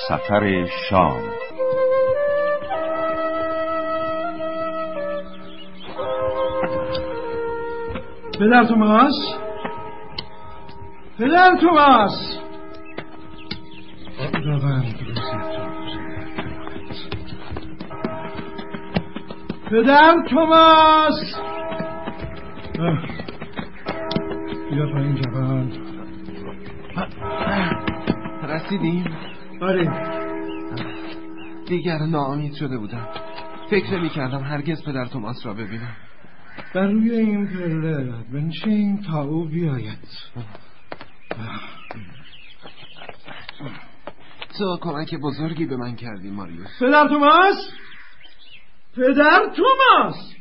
سفر شام. پدر توماس، پدر توماس، پدر توماس، بیا پایین جوان. رسیدیم؟ آره. دیگر ناامید شده بودم. فکر نمی‌کردم هرگز پدر توماس را ببینم. بر روی این پله بنشین تا او بیاید. تو کمک بزرگی به من کردی ماریوس. پدر توماس، پدر توماس،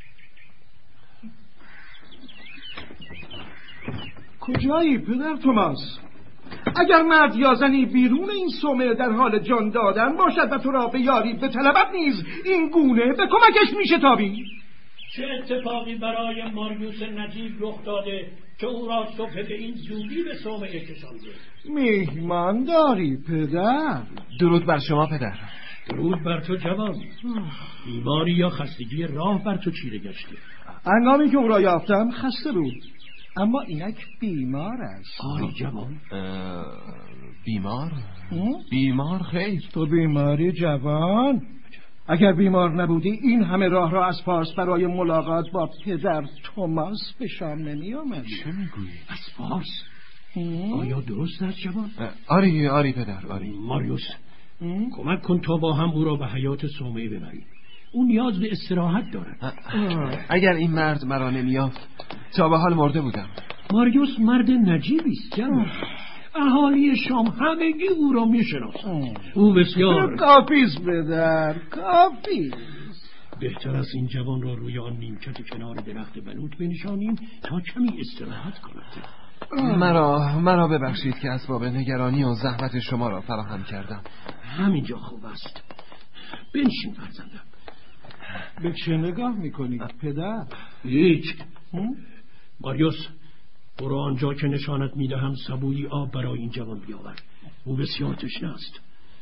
کجایی پدر توماس؟ اگر مرد یا زنی بیرون این صومعه در حال جان دادن باشد و تو را به یاری بطلبد نیز این گونه به کمکش میشه تابی. چه اتفاقی برای ماریوس نجیب رخ داده که او را صبح به این زودی به صومعه کشانده؟ میهمان داری پدر؟ درود بر شما پدر. درود بر تو جوان. بیماری یا خستگی راه بر تو چیره گشته؟ هنگامی که او را یافتم خسته بود، اما اینک بیمار است. آری جوان. بیمار؟ بیمار خیر. تو بیماری جوان؟ اگر بیمار نبودی این همه راه را از فارس برای ملاقات با پدر توماس به شام نمی آمدی. چه میگویی؟ از فارس؟ آیا درست است جوان؟ آری پدر، آری. ماریوس، کمک کن تا با هم او را به حیات صومعه ببریم. او نیاز به استراحت دارد. اگر این مرد مرا نمیافت تا به حال مرده بودم. ماریوس مرد نجیبی است جوان. اهالی شام همگی او را میشناسند. او بسیار کافیست پدر، کافیست. بهتر است این جوان را روی آن نیمکت کنار درخت بلوط بنشانیم تا کمی استراحت کند. مرا ببخشید که اسباب نگرانی و زحمت شما را فراهم کردم. همینجا خوب است. بنشین فرزندم. به چه نگاه میکنی پدر؟ هیچ. ماریوس، برو آنجا که نشانت میدهم سبویی آب برای این جوان بیاور. او بسیار تشنه است.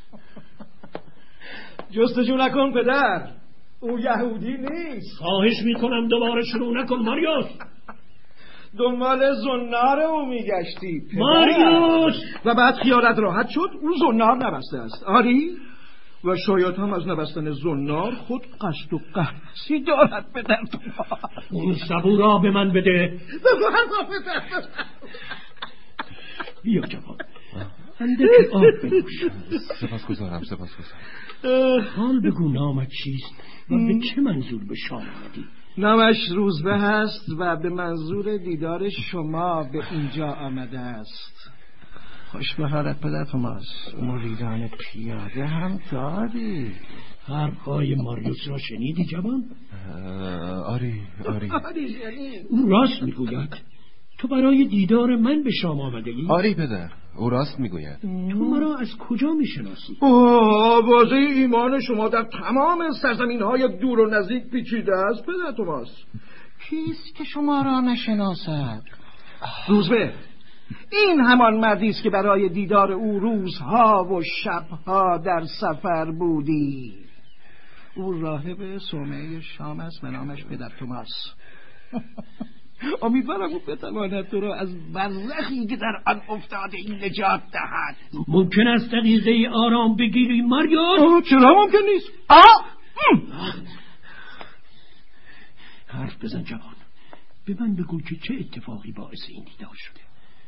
جستجو نکن پدر، او یهودی نیست. خواهش میکنم دوباره شروع نکن ماریوس. دنبال زنار او میگشتی پدر. ماریوس! و بعد خیالت راحت شد او زنار نبسته است. آری؟ و شاید هم از نبستن زنار خود قصد و قصدی دارد پدر توماس. اون سبو را به من بده. بیا جوان، اندک آب بنوش. سپاسگزارم. حال بگو نامت چیست و به چه منظور به شام آمدی؟ نامش روزبه هست و به منظور دیدار شما به اینجا آمده است. خوش به حالت پدر توماس. مریدان پیاده هم داری؟ حرفهای ماریوس را شنیدی جوان؟ آری. او راست میگوید. تو برای دیدار من به شام آمده ای؟ آری پدر، او راست میگوید. تو مرا از کجا میشناسی؟ آوازه ایمان شما در تمام سرزمین‌های دور و نزدیک پیچیده است پدر توماس. کیست که شما را نشناسد؟ روزبه، این همان مردی است که برای دیدار او روزها و شبها در سفر بودی. او راهب صومعه شام است و نامش پدر توماس. امیدوارم او بتواند تو را از برزخی که در آن افتاده این نجات دهد. ممکن است دقیقه آرام بگیری ماریوس؟ چرا ممکن نیست؟ حرف بزن جوان. به من بگو که چه اتفاقی باعث این دیدار شده.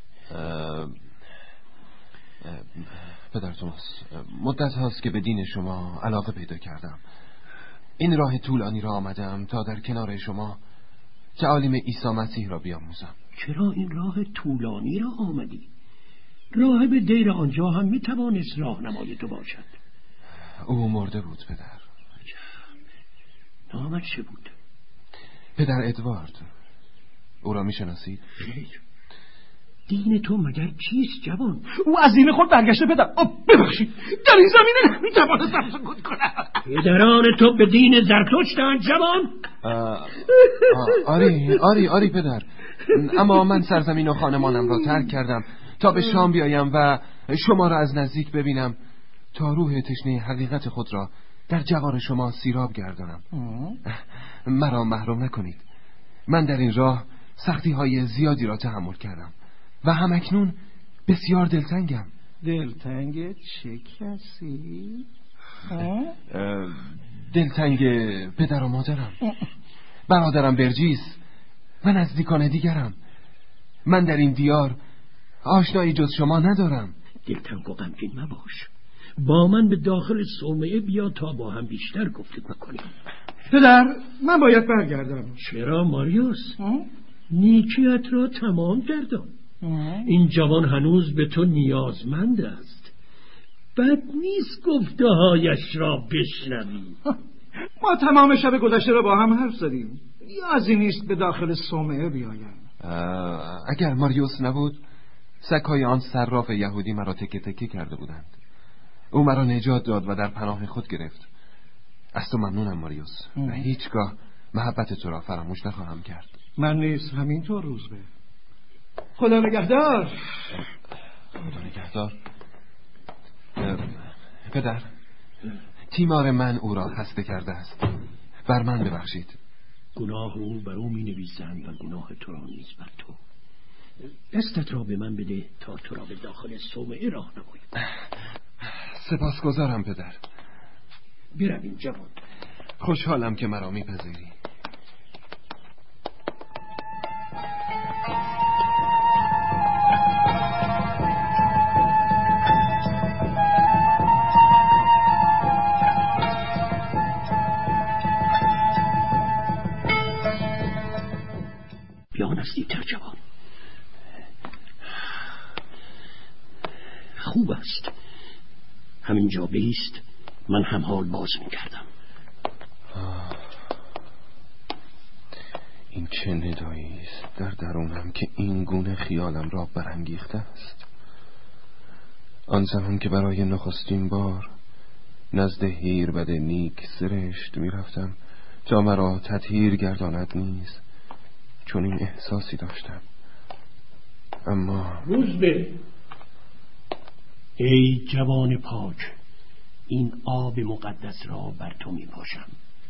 پدر توماس، مدت هاست که به دین شما علاقه پیدا کردم. این راه طولانی را آمدم تا در کنار شما تعالیم عیسی مسیح را بیاموزم. چرا این راه طولانی را آمدی؟ راهب دیر آنجا هم میتوانست راهنمای تو باشد. او مرده بود پدر. نامش چه بود؟ پدر ادوارد. او را میشناسید؟ خیر. دین تو مگر چیست جوان؟ او از دین خود برگشته پدر. ببخشید، در این زمینه نمیتوانستم سکوت کنم. پدران تو به دین زرتشتند جوان؟ آری پدر. اما من سرزمین و خانمانم را ترک کردم تا به شام بیایم و شما را از نزدیک ببینم تا روح تشنه حقیقت خود را در جوار شما سیراب گردانم. مرا محروم نکنید. من در این راه سختی های زیادی را تحمل کردم و همکنون بسیار دلتنگم. دلتنگ چه کسی؟ دلتنگ پدر و مادرم، برادرم برجیس و نزدیکان دیگرم. من در این دیار آشنایی جز شما ندارم. دلتنگ و غمگین مباش. با من به داخل صومعه بیا تا با هم بیشتر گفتگو کنیم. پدر، من باید برگردم. چرا ماریوس؟ نیکیت را تمام کردم. این جوان هنوز به تو نیازمند است. بد نیست گفته هایش را بشنوی. ما تمام شب گذشته را با هم حرف زدیم. نیازی نیست به داخل صومعه بیایم. اگر ماریوس نبود، سگ‌های آن صراف یهودی مرا تکه تکه کرده بودند. او مرا نجات داد و در پناه خود گرفت. از تو ممنونم ماریوس و هیچگاه محبت تو را فراموش نخواهم کرد. من نیز همینطور روزبه. خدا نگهدار. خدا نگهدار. پدر، تیمار من او را خسته کرده است. بر من ببخشید. گناه او بر او می نویسند و گناه تو را نیز بر تو. دستت را به من بده تا تو را به داخل صومعه راه نمایم. سپاسگزارم پدر. برویم جوان. خوشحالم که مرا میپذیری. بیا نزدیکتر جوان. خوب است. همینجا بیست. من هم حال باز میکردم. این چه ندایی است در درونم که این گونه خیالم را برانگیخته است. آن زمان که برای نخستین بار نزد هیربد نیک سرشت میرفتم تا مرا تطهیر گرداند نیز چون این احساسی داشتم. اما روزبه، ای جوان پاک، این آب مقدس را بر تو می پاشم.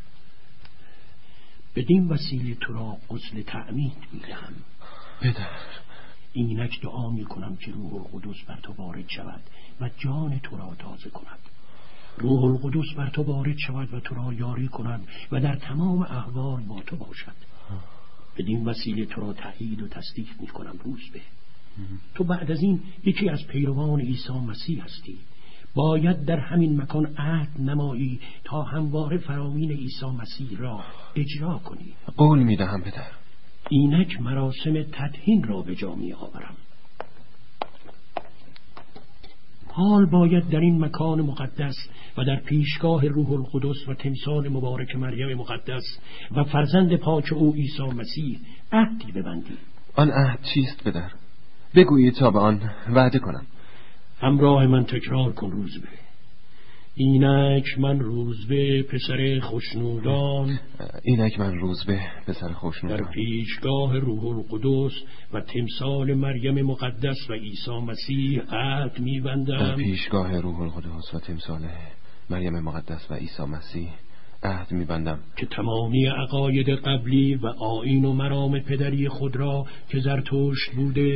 بدین وسیله تو را غسل تعمید می دهم. پدر، اینک دعا می کنم که روح القدس بر تو وارد شود و جان تو را تازه کند. روح القدس بر تو وارد شود و تو را یاری کند و در تمام احوال با تو باشد. بدین وسیله تو را تایید و تصدیق می کنم روزبه. تو بعد از این یکی از پیروان عیسی مسیح هستی. باید در همین مکان عهد نمایی تا همواره فرامین عیسی مسیح را اجرا کنی. قول می دهم پدر. اینک مراسم تدهین را به جا می آورم. حال باید در این مکان مقدس و در پیشگاه روح القدس و تمثال مبارک مریم مقدس و فرزند پاک او عیسی مسیح عهدی ببندی. آن عهد چیست پدر؟ بگویید تا به آن وعده کنم. همراه من تکرار کن روزبه. اینک من روزبه پسر خوشنودان، اینک من روزبه پسر خوشنودان، در پیشگاه روح القدس و تمثال مریم مقدس و عیسی مسیح عهد می‌بندم. در پیشگاه روح القدس و تمثال مریم مقدس و عیسی مسیح عهد می‌بندم که تمامی عقاید قبلی و آیین و مرام پدری خود را که زرتشت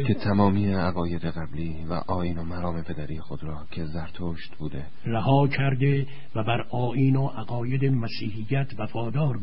بوده رها کرده و بر آیین و عقاید مسیحیت وفادار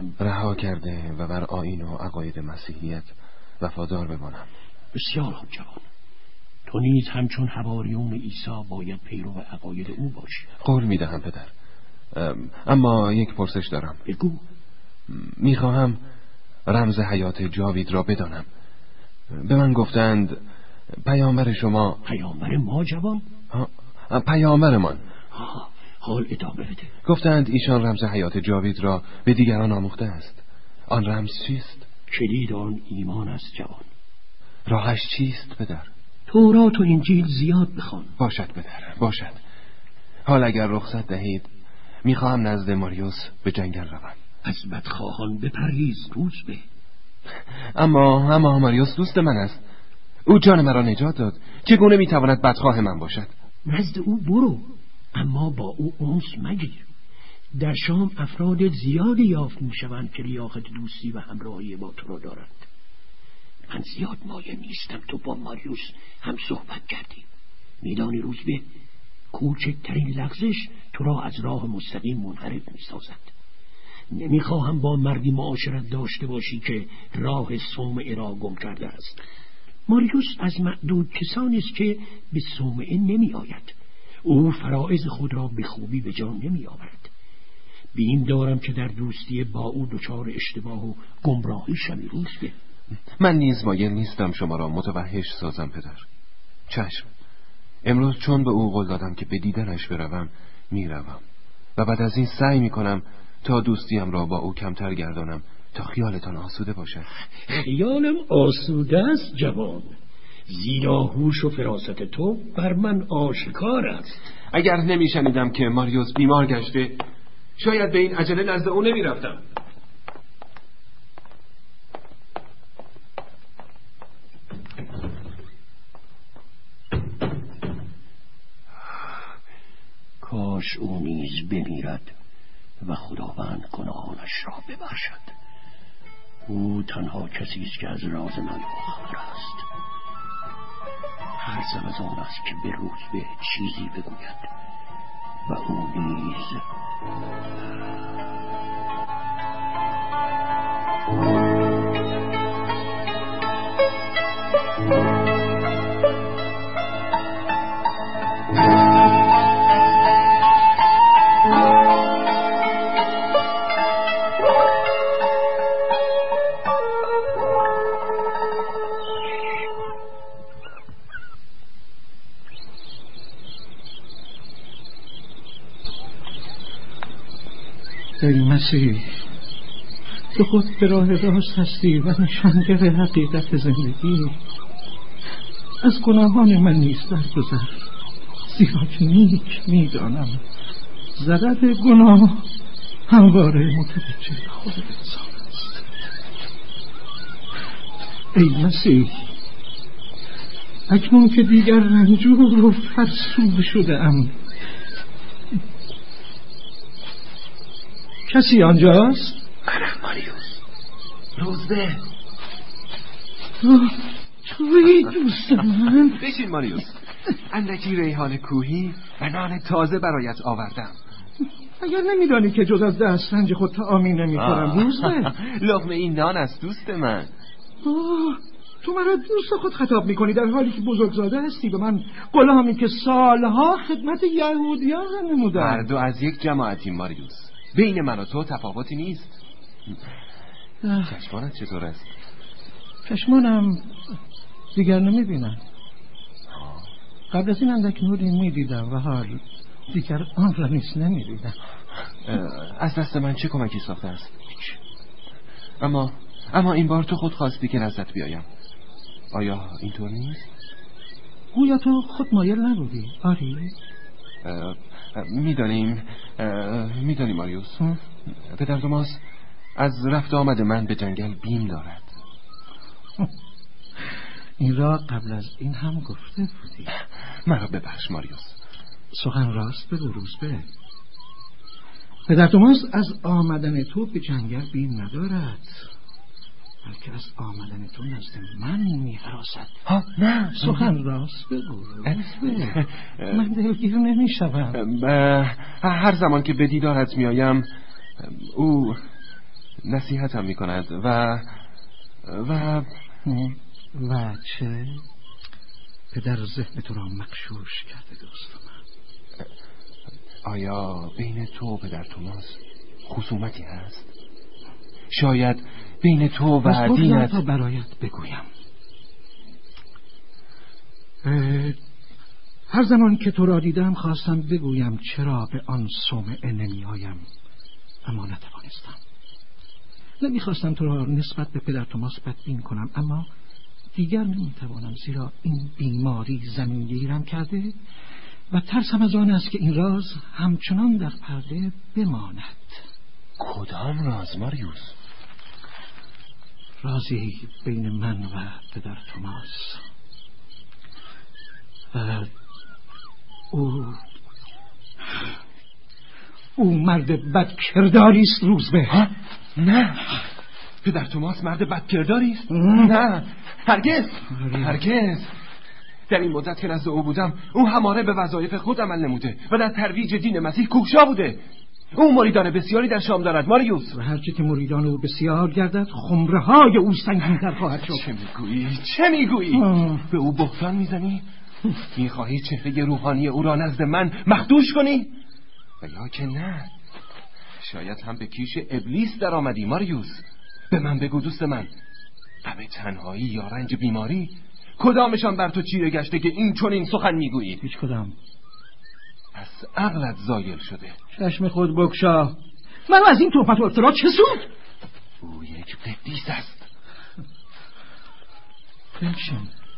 بمانم. بسیار خوب جوان. تو نیز همچون حواریون عیسی باید پیرو عقاید او باشی. قول می‌دهم پدر. اما یک پرسش دارم. بگو. میخواهم رمز حیات جاوید را بدانم. به من گفتند پیامبر شما. پیامبر ما جوان؟ پیامبرمان. حال ادامه بده. گفتند ایشان رمز حیات جاوید را به دیگران آموخته است. آن رمز چیست؟ کلید آن ایمان است جوان. راهش چیست پدر؟ تورات و انجیل زیاد بخوان. باشد پدر، باشد. حال اگر رخصت دهید میخواهم نزد ماریوس به جنگل روم. از بدخواهان بپرهیز روزبه. اما ماریوس دوست من است. او جان مرا نجات داد. چگونه میتواند بدخواه من باشد؟ نزد او برو. اما با او انس مگیر. در شام افراد زیادی یافت میشوند که لیاقت دوستی و همراهی با تو را دارند. من زیاد مایل نیستم تو با ماریوس هم صحبت کردی. میدانی روزبه، کوچکترین لغزش تو را از راه مستقیم منحرف میسازد. نمیخواهم با مردی معاشرت داشته باشی که راه صومعه را گم کرده است. ماریوس از معدود کسانی است که به صومعه نمی آید. او فرائض خود را به خوبی به جا نمی آورد. بیم دارم که در دوستی با او دچار اشتباه و گمراهی شوی روزبه. من نیز مایل نیستم شما را متوحش سازم پدر. چشم، امروز چون به او قول دادم که به دیدنش بروم میروم و بعد از این سعی میکنم تا دوستیم را با او کمتر گردانم تا خیالتان آسوده باشد. خیالم آسوده است جوان، زیرا هوش و فراست تو بر من آشکار است. اگر نمیشنیدم که ماریوس بیمار گشته شاید به این عجله نزد او نمیرفتم. کاش او نیز بمیرد و خداوند گناهانش را ببخشد. او تنها کسی است که از راز من خبر است. هر زم از آن است که به روزبه چیزی بگوید و او نیز ای مسیح، تو خود به راه راست هستی و نشانگر حقیقت زندگی. از گناهان من نیز درگذر، زیرا که نیک میدانم ضرر گناه همواره متوجه خود انسان است. ای مسیح، اکنون که دیگر رنجور و فرسوده شده ام، کسی آنجاست؟ منم ماریوس. روزبه، توی دوست من. بشین ماریوس، اندکی ریحان کوهی و نان تازه برایت آوردم. اگر نمیدانی که جز از دسترنج خود طعامی نمیخورم روزبه. لقمه این نان است دوست من. تو مرا دوست خود خطاب میکنی در حالی که بزرگزاده هستی و من غلامی که سالها خدمت یهودیان نمودم. هر دو از یک جماعتیم ماریوس، بین من و تو تفاوتی نیست. چشمانت چطور است؟ چشمانم دیگر نمیبینم. قبل از این اندک نوری میدیدم و حال دیگر آن را نیست نمیبینم. از دست من چه کمکی ساخته است؟ اما این بار تو خود خواستی که نزدت بیایم. آیا اینطور نیست؟ گویا تو خود مایل نبودی، آری؟ میدانی ماریوس، پدر توماس از رفت آمد من به جنگل بیم دارد. این را قبل از این هم گفته بودی. مرا ببخش ماریوس. سخن راست بگو روزبه. پدر توماس از آمدن تو به جنگل بیم ندارد، بلکه از آمدن تو نزد من می‌هراسد. نه، سخن راست بگو روزبه. من دلگیر نمی‌شوم. هر زمان که به دیدارت میآیم او نصیحتم می‌کند و چه؟ پدر ذهن تو را مغشوش کرده دوست من. آیا بین تو و پدر توماس خصومتی هست؟ شاید بین تو و دینت تا برایت بگویم. هر زمان که تو را دیدم خواستم بگویم چرا به آن صومعه نمی آیم، اما نتوانستم. نمیخواستم تو را نسبت به پدر توماس بدبین کنم، اما دیگر نمیتوانم، زیرا این بیماری زمین گیرم کرده و ترسم از آن است که این راز همچنان در پرده بماند. کدام راز ماریوس؟ رازی بین من و پدر توماس و او او مرد بدکرداری است روزبه. نه، پدر توماس مرد بدکرداری است؟ نه، هرگز. در این مدت که نزد او بودم او هماره به وظایف خود عمل نموده و در ترویج دین مسیح کوشا بوده. او مریدان بسیاری در شام دارد ماریوس، و هرچه که مریدان او بسیار گردد خمره های او سنگین‌تر خواهد شد. چه میگویی؟ به او بهتان میزنی؟ میخواهی چهره روحانی او را نزد من مخدوش کنی؟ و یا که نه، شاید هم به کیش ابلیس در آمدی ماریوس. به من بگو دوست من، غم تنهایی یا رنج بیماری کدامشان بر تو چیره گشته که این چنین سخن میگویی؟ هیچ کدام. پس عقلت زایل شده. چشم خود بگشا. من از این تهمت و افترا چه سود؟ او یک قدیس است. بنشین،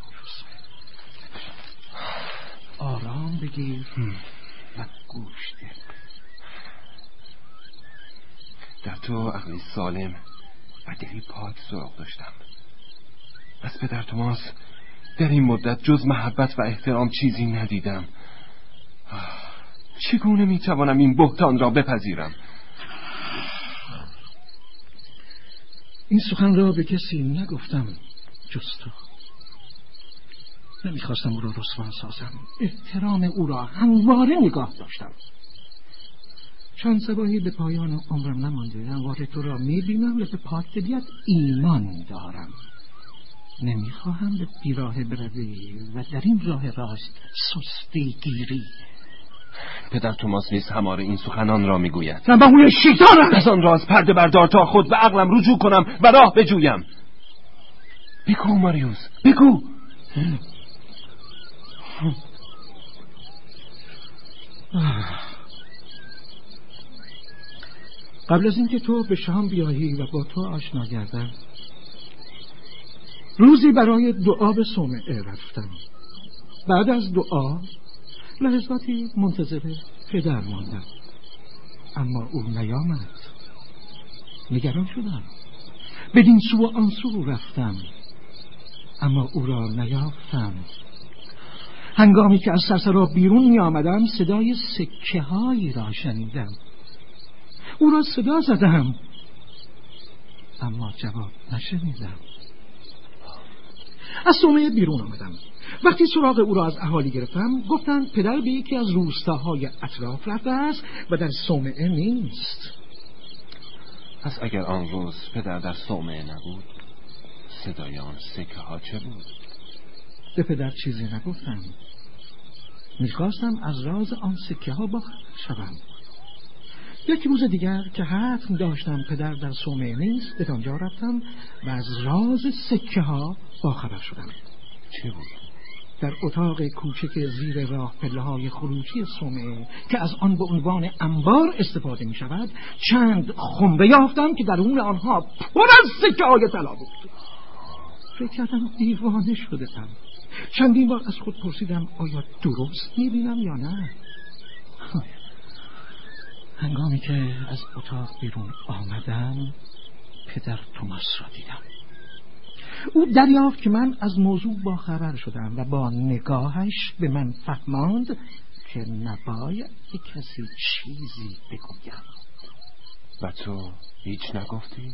آرام بگیر و گوش ده. در تو عقلی سالم و دلی پاک سراغ داشتم. از پدر توماس در این مدت جز محبت و احترام چیزی ندیدم. چگونه میتوانم این بهتان را بپذیرم؟ این سخن را به کسی نگفتم جز تو. نمیخواستم او را رسوا سازم. احترام او را همواره نگاه داشتم. چند صباحی به پایان عمرم نمانده همواره تو را میبینم و به پاکدلیت ایمان دارم. نمیخواهم به بیراه بروی و در این راه راست سستی گیری. پدر توماس نیز هماره این سخنان را میگوید. من با اون شیطانم. از آن راز پرده بردار تا خود به عقلم رجوع کنم و راه بجویم. بگو ماریوس، بگو. قبل از اینکه تو به شام بیایی و با تو آشنا گردم، روزی برای دعا به صومعه رفتم. بعد از دعا لحظاتی منتظر پدر ماندم، اما او نیامد. نگران شدم. بدین سو و آن سو رفتم، اما او را نیافتم. هنگامی که از سرسرا بیرون می آمدم صدای سکه هایی را شنیدم. او را صدا زدم، اما جواب نشنیدم. از صومعه بیرون آمدم. وقتی سراغ او را از اهالی گرفتم گفتند پدر به یکی از روستاهای اطراف رفته است و در صومعه نیست. پس اگر آن روز پدر در صومعه نبود، صدای آن سکه ها چه بود؟ به پدر چیزی نگفتم. میخواستم از راز آن سکه ها باخبر شوم. یک روز دیگر که حتم داشتم پدر در صومعه نیست، به آنجا رفتم و از راز سکه ها باخبر شدم. چه بود؟ در اتاق کوچک زیر راه پله‌های خروجی صومعه که از آن به عنوان انبار استفاده می شود، چند خمره یافتم که درون آنها پر از سکه‌های طلا بود. فکر کردم دیوانه شدم. چندین بار از خود پرسیدم آیا درست می بینم یا نه. هنگامی که از اتاق بیرون آمدم پدر توماس را دیدم. او دریافت که من از موضوع با خبر شدم و با نگاهش به من فهماند که نباید به کسی چیزی بگویم. و تو هیچ نگفتی؟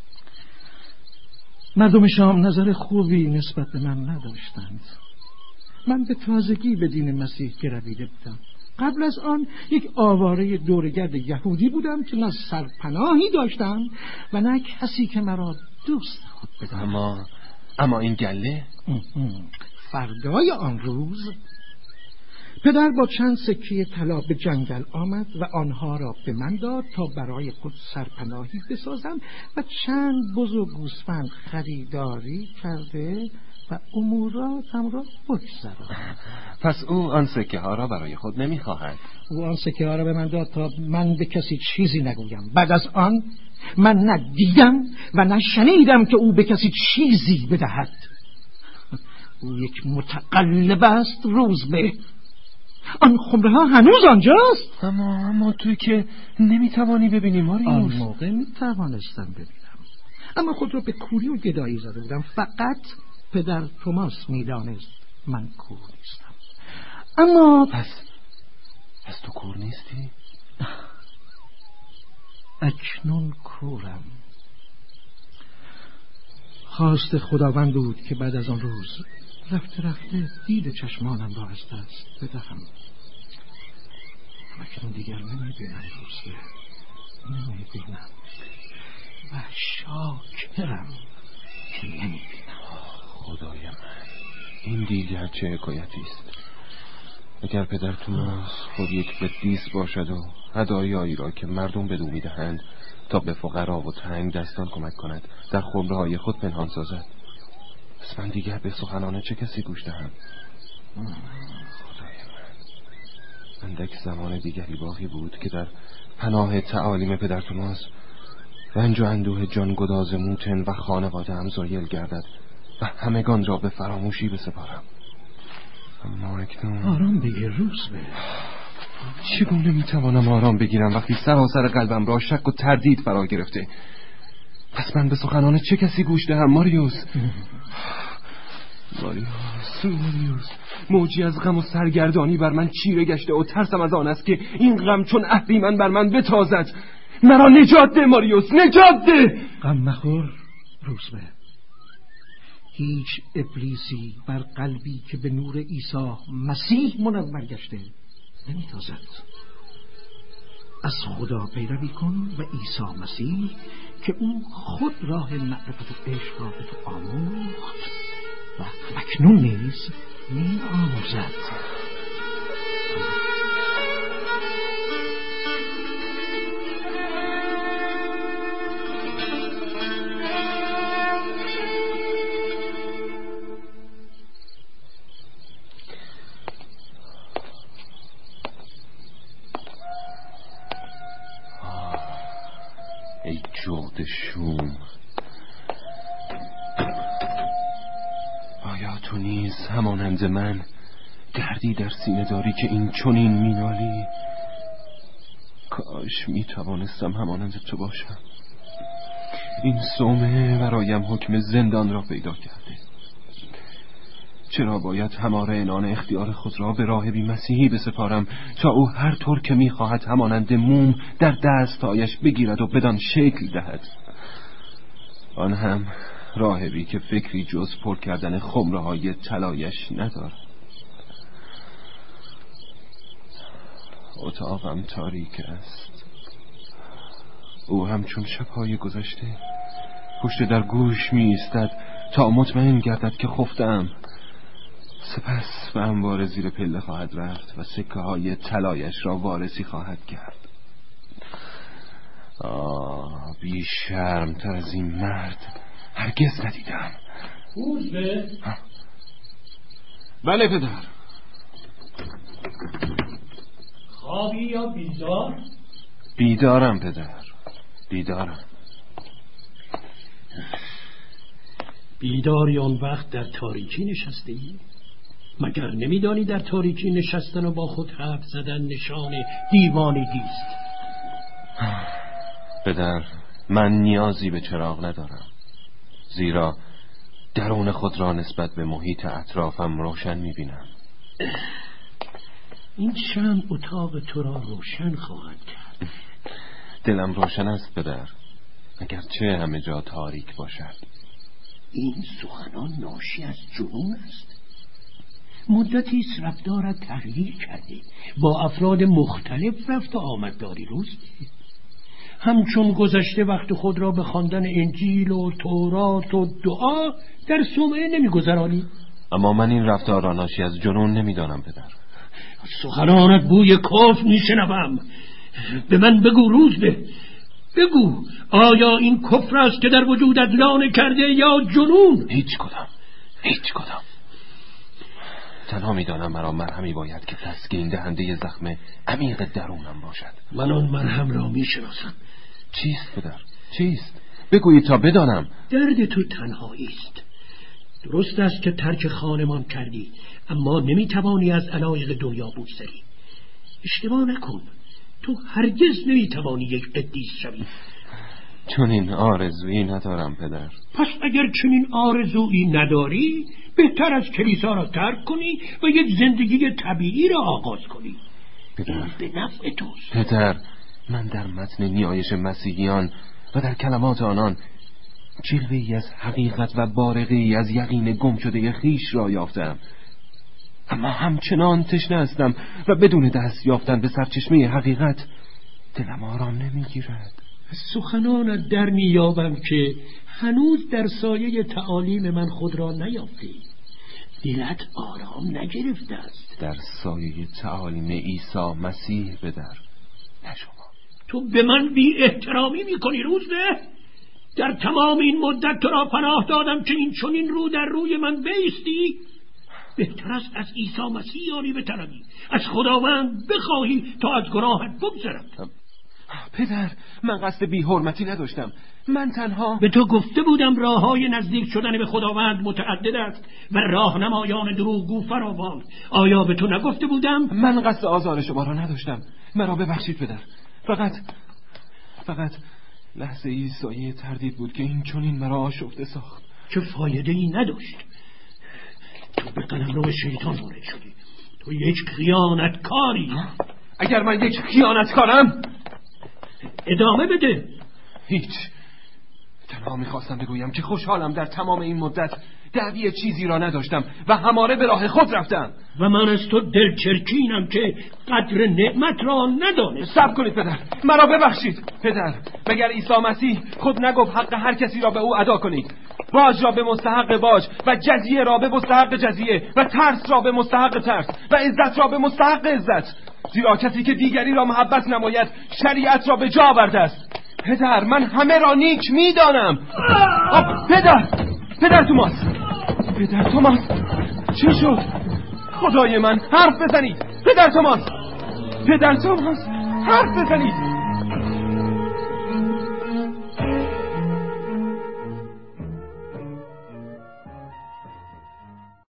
مردم شام نظر خوبی نسبت به من نداشتند. من به تازگی به دین مسیح گرویده بودم. قبل از آن یک آواره دورگرد یهودی بودم که نه سرپناهی داشتم و نه کسی که مرا دوست خود بدارد. اما این گله؟ فردای آن روز پدر با چند سکه طلا به جنگل آمد و آنها را به من داد تا برای خود سرپناهی بسازم و چند بز و گوسفند خریداری کرده و اموراتم را بگذرانم. پس او آن سکه ها را برای خود نمیخواهد؟ او آن سکه ها را به من داد تا من به کسی چیزی نگویم. بعد از آن من نه دیدم و نه شنیدم که او به کسی چیزی بدهد. او یک متقلب است روزبه. آن خمره ها هنوز آنجاست. اما تو که نمیتوانی ببینی ماریوس. آن موقع میتوانستم ببینم، اما خود را به کوری و گدایی زده بودم. فقط پدر توماس میدانست من کور نیستم. اما پس تو کور نیستی؟ اکنون کورم. خواست خداوند بود که بعد از آن روز رفته رفته دید چشمانم را از دست بدهم. اکنون دیگر نمیبینم روزه، نمیبینم و شاکرم که نمیبینم. خدای من، این دیگر چه حکایتی است؟ اگر پدر توماس خود یک قدیس باشد و هدایایی را که مردم بدو میدهند تا به فقرا و تنگ دستان کمک کند در خمره های خود پنهان سازد، پس من دیگر به سخنان چه کسی گوش دهم؟ خدای من، اندک زمان دیگری باقی بود که در پناه تعالیم پدر توماس رنج و اندوه جانگداز موتن و خانواده هم زایل گردد و همگان را به فراموشی بسپارم. اما اکنون آرام بگیر روزبه. چگونه میتوانم آرام بگیرم وقتی سراسر قلبم را شک و تردید فرا گرفته؟ پس من به سخنان چه کسی گوش دهم؟ ماریوس، موجی از غم و سرگردانی بر من چیره گشته و ترسم از آن است که این غم چون اهریمن بر من بتازد. مرا نجات ده ماریوس، نجات ده. غم مخور روزبه. هیچ ابلیسی بر قلبی که به نور عیسی مسیح منور گشته نمیتازد. از خدا پیروی کن و عیسی مسیح که او خود راه معرفت و عشق را به تو آموخت و اکنون نیز می آموزد. ای جغد شوم، آیا تو نیز همانند من دردی در سینه داری که این چنین مینالی؟ کاش میتوانستم همانند تو باشم. این صومعه برایم حکم زندان را پیدا کرده. چرا باید هماره انان اختیار خود را به راهبی مسیحی بسپارم تا او هر طور که میخواهد همانند موم در دستایش بگیرد و بدان شکل دهد؟ آن هم راهبی که فکری جز پر کردن خمره های طلایش ندارد. اتاقم تاریک است. او همچون شبهای گذشته پشت در گوش می ایستد تا مطمئن گردد که خفتم. سپس به انبار زیر پله خواهد رفت و سکه های طلایش را وارسی خواهد کرد. بی شرم تر از این مرد هرگز ندیدم. روزبه؟ بله پدر. خوابی یا بیدار؟ بیدارم پدر، بیدارم. بیداری آن وقت در تاریکی نشسته ای؟ مگر نمیدانی در تاریکی نشستن و با خود حرف زدن نشان دیوانگی است؟ پدر، من نیازی به چراغ ندارم، زیرا درون خود را نسبت به محیط اطرافم روشن میبینم. این شمع اتاق تو را روشن خواهد کرد. دلم روشن است پدر، اگرچه همه جا تاریک باشد. این سخنان ناشی از جنون است. مدتی است رفتارت تغییر کرده، با افراد مختلف رفت و آمد داری روزبه. همچون گذشته وقت خود را به خواندن انجیل و تورات و دعا در صومعه نمیگذرانی. اما من این رفتار را ناشی از جنون نمیدانم پدر. سخنانت بوی کفر میشنوم. به من بگو روزبه، بگو آیا این کفر است که در وجودت لانه کرده یا جنون؟ هیچ کدام. تنها میدانم مرا مرهمی باید که تسکین دهنده زخم عمیق درونم باشد. من آن مرهم را میشناسم. چیست پدر؟ چیست؟ بگویید تا بدانم. درد تو تنهایی است. درست است که ترک خانمان کردی، اما نمیتوانی از علایق دنیا بگذری. اشتباه نکن، تو هرگز نمیتوانی یک قدیس شوی. چون این آرزویی ندارم پدر. پس اگر چنین آرزویی نداری، بهتر از کلیسا را ترک کنی و یک زندگی طبیعی را آغاز کنی. پدر، به نفع توست. پدر، من در متن نیایش مسیحیان و در کلمات آنان جلوه‌ای از حقیقت و بارقه‌ای از یقین گم شده خیش را یافتم، اما همچنان تشنه هستم و بدون دست یافتن به سرچشمه حقیقت دلم آرام نمیگیرد. سخنانت در میابم که هنوز در سایه تعالیم من خود را نیافتی. دلت آرام نگرفته است. در سایه تعالیم عیسی مسیح پدر، نه شما. تو به من بی احترامی میکنی روزبه؟ در تمام این مدت تو را پناه دادم که این چنین رو در روی من بیستی. بهتر است از عیسی مسیح یاری بطلبی، از خداوند بخواهی تا از گناهت بگذرد. پدر، من قصد بی حرمتی نداشتم. من تنها به تو گفته بودم راههای نزدیک شدن به خداوند متعدد است و راهنمایان دروغگو فراوان. آیا به تو نگفته بودم؟ من قصد آزار شما را نداشتم. مرا ببخشید پدر. فقط لحظه ای سایه تردید بود که این چنین مرا آشفته ساخت. چه فایده ای نداشت. تو به قلمرو شیطان وارد شدی. تو یک خیانتکاری. اگر من یک خیانتکارم، ادامه بده. هیچ. تنها میخواستم بگویم که خوشحالم در تمام این مدت دعوی چیزی را نداشتم و هماره به راه خود رفتم. و من از تو دلچرکینم که قدر نعمت را ندانست. صبر کنید پدر، مرا ببخشید. پدر، مگر عیسی مسیح خود نگفت حق هر کسی را به او ادا کنید؟ باج را به مستحق باج و جزیه را به مستحق جزیه و ترس را به مستحق ترس و عزت را به مستحق عزت، زیرا کسی که دیگری را محبت نماید شریعت را به جا آورده است. پدر، من همه را نیک میدانم. پدر توماس، چی شد؟ خدای من، حرف بزنید. پدر توماس، حرف بزنید.